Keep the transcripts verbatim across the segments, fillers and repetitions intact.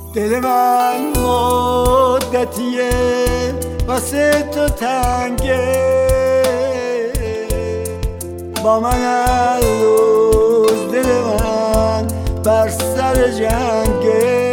دل من مدتیه واسه تو تنگه، با من هر روز دل من بر سر جنگه.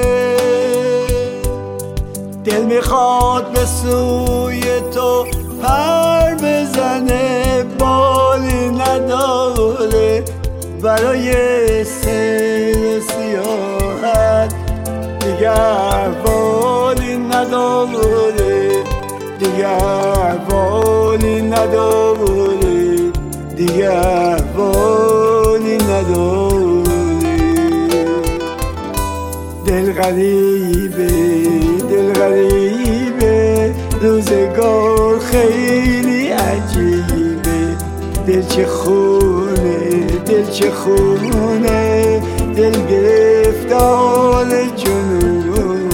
دل میخواد به سوی تو پر بزنه، بالی نداره برای سیر سیاحت، دیگه احوالی نداره، دیگه احوالی نداره، دیگه احوالی نداره. دل غریبه دل غریبه، روزگار خیلی عجیبه. دل چه خونه دل چه خونه، دل گرفتار جنونه.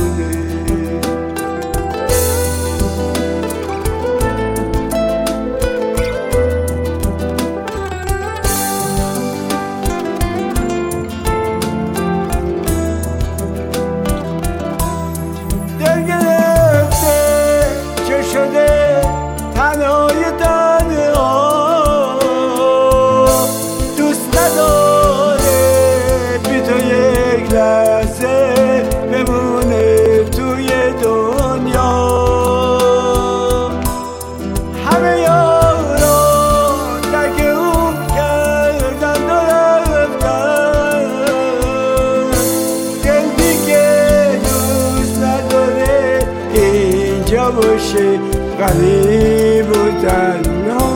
دل گرفته چه شده تنهای تنها، دوست نداره بی تو یک لحظه بمونه توی دنیا. همه یاران ترک اون کردن و رفتن، دل دیگه دوست نداره اینجا باشه غریب و تنها.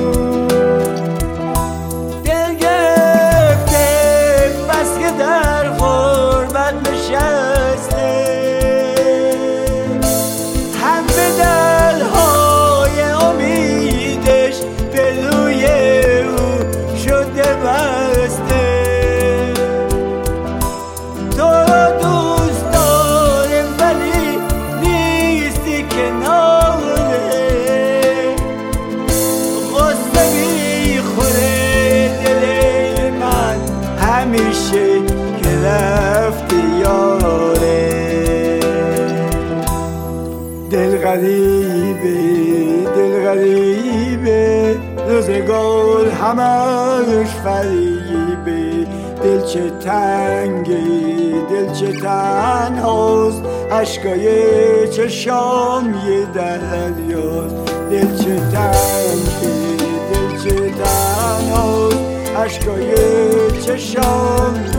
دل گرفته بس که در غربت نشسته، همه دلهای امیدش پلوی او شده بسته. تو را دوست داره ولی نیستی کناره، غصه میخوره دل من همیشه که رفتی یاره. دل غریبه دل غریبه، روزگار همش فریبه. دل چه تنگه دل چه تنهاست، عشقای چشام یه دریاست. دل چه تنگه دل چه تنهاست، عشقای چشام